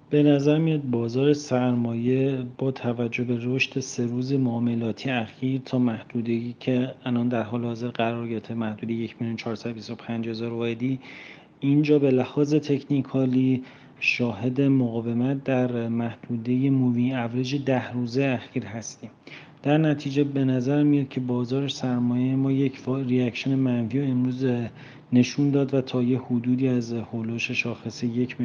به نظر میاد بازار سرمایه با توجه به رشد 3 روز معاملاتی اخیر تا محدوده‌ای که الان در حال حاضر قرار گرفته، محدوده 1,425,000 واحدی، اینجا به لحاظ تکنیکالی شاهد مقاومت در محدوده مووینگ اوریج 10 روزه اخیر هستیم. در نتیجه به نظر میاد که بازار سرمایه ما یک ریاکشن منفی رو امروز نشون داد و تا یه حدودی از هولوش شاخص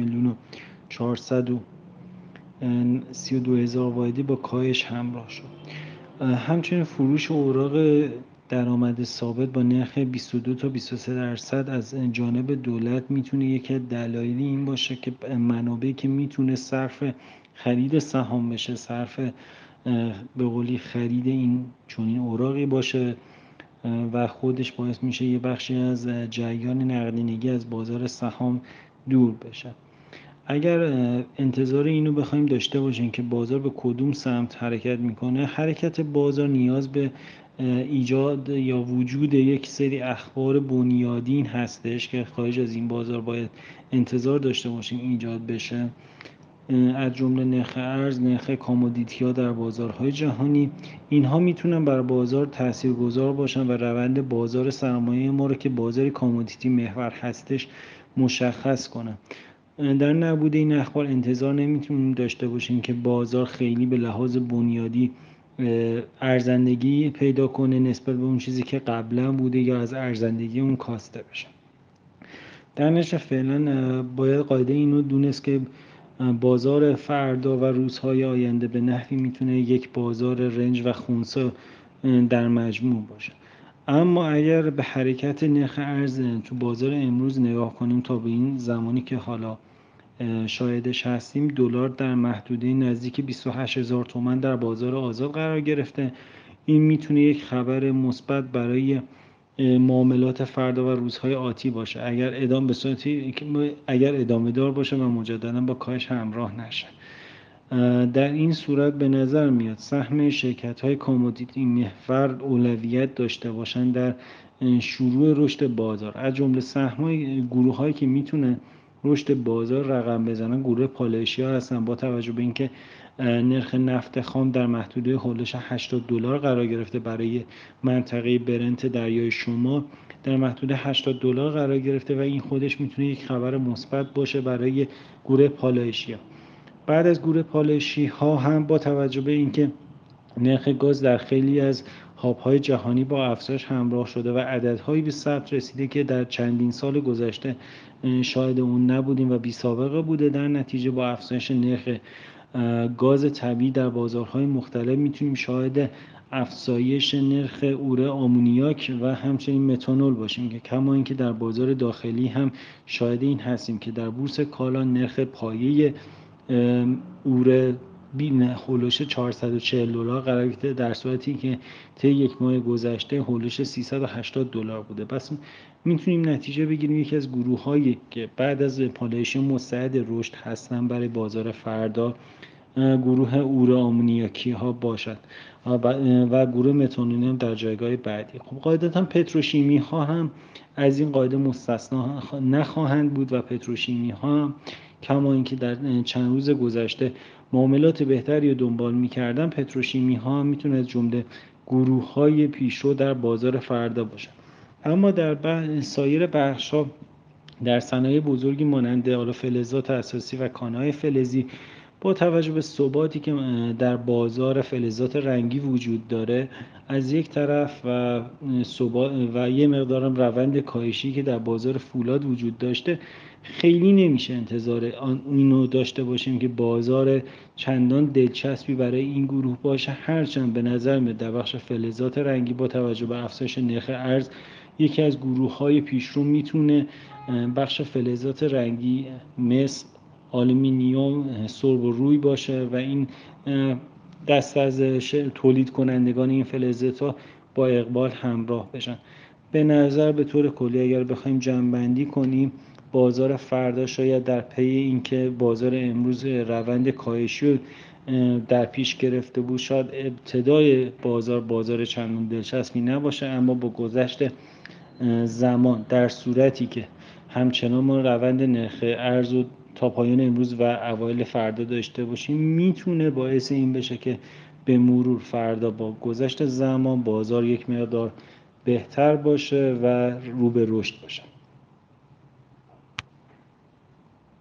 1,432,000 واحدی با کاهش همراه شد. همچنین فروش اوراق درآمد ثابت با نرخ 22 تا 23% از جانب دولت میتونه یکی از دلایل این باشه که منابعی که میتونه صرف خرید سهام بشه، صرف به قولی خرید این چنین اوراقی باشه و خودش باعث میشه یه بخشی از جریان نقدینگی از بازار سهام دور بشه. اگر انتظار اینو بخوایم داشته باشیم که بازار به کدوم سمت حرکت میکنه، حرکت بازار نیاز به ایجاد یا وجود یک سری اخبار بنیادین هستش که خارج از این بازار باید انتظار داشته باشیم ایجاد بشه، از جمله نرخ ارز، نرخ کامودیتی ها در بازارهای جهانی. اینها میتونن بر بازار تاثیرگذار باشن و روند بازار سرمایه ما رو که بازار کامودیتی محور هستش مشخص کنن. در نبود این اخبار انتظار نمیتونیم داشته باشیم که بازار خیلی به لحاظ بنیادی ارزندگی پیدا کنه نسبت به اون چیزی که قبلا بوده یا از ارزندگی اون کاسته بشه. در نتیجه فعلا باید قاعده اینو دونست که بازار فردا و روزهای آینده به نحوی میتونه یک بازار رنج و خنثی در مجموع باشه. اما اگر به حرکت نرخ ارز تو بازار امروز نگاه کنیم تا به این زمانی که حالا شاهدش هستیم، دلار در محدوده نزدیک 28,000 تومان در بازار آزاد قرار گرفته. این میتونه یک خبر مثبت برای معاملات فردا و روزهای آتی باشه اگر ادامه دار باشه و مجددا با کاهش همراه نشه. در این صورت به نظر میاد سهم شرکت‌های کامودیتی محور اولویت داشته باشن در شروع رشد بازار. از جمله سهم‌های گروه‌هایی که میتونه رشد بازار رقم بزنن گروه پالایشی‌ها هستن، با توجه به اینکه نرخ نفت خام در محدوده هولش $80 قرار گرفته، برای منطقه برنت دریای شمال در محدوده $80 قرار گرفته و این خودش میتونه یک خبر مثبت باشه برای گروه پالایشی‌ها. بعد از گروه پالایشی ها هم با توجه به اینکه نرخ گاز در خیلی از هاب‌های جهانی با افزایش همراه شده و عددهایی به ثبت رسیده که در چندین سال گذشته شاهد اون نبودیم و بی سابقه بوده، در نتیجه با افزایش نرخ گاز طبیعی در بازارهای مختلف میتونیم شاهد افزایش نرخ اوره آمونیاک و همچنین متانول باشیم، که کما اینکه در بازار داخلی هم شاهد این هستیم که در بورس کالا نرخ پایه اوره هولوش $440 قرار گرفته، در صورتی که طی یک ماه گذشته هولوش $380 بوده. پس میتونیم نتیجه بگیریم یکی از گروه‌هایی که بعد از پالایش مستعد رشد هستن برای بازار فردا گروه اوره آمونیاکی ها باشد و گروه متانول هم در جایگاه بعدی. خب قاعدتا پتروشیمی ها هم از این قاعده مستثنا نخواهند بود و پتروشیمی ها هم کما اینکه در چند روز گذشته معاملات بهتری رو دنبال می‌کردن، پتروشیمی ها هم میتونه از جمله گروه های پیشرو در بازار فردا باشن. اما در سایر بخش ها در صنایع بزرگی مانند فلزات اساسی و کان‌های فلزی با توجه به ثباتی که در بازار فلزات رنگی وجود داره از یک طرف و یه مقدارم روند کاهشی که در بازار فولاد وجود داشته، خیلی نمیشه انتظار اینو داشته باشیم که بازار چندان دلچسبی برای این گروه باشه، هرچند به نظر میاد در بخش فلزات رنگی با توجه به افزایش نرخ ارز یکی از گروه‌های پیشرو میتونه بخش فلزات رنگی مثل آلومینیوم، سرب و روی باشه و این دست از تولید کنندگان این فلزات ها با اقبال همراه بشن. به نظر به طور کلی اگر بخوایم جمع‌بندی کنیم، بازار فردا شاید در پی اینکه بازار امروز روند کاهشی در پیش گرفته بود، شاید ابتدای بازار چندان دلچسبی نباشه، اما با گذشت زمان در صورتی که همچنان ما روند نرخ ارز رو تا پایان امروز و اوایل فردا داشته باشیم، میتونه باعث این بشه که به مرور فردا با گذشت زمان بازار یک مقدار بهتر باشه و رو به رشد باشه.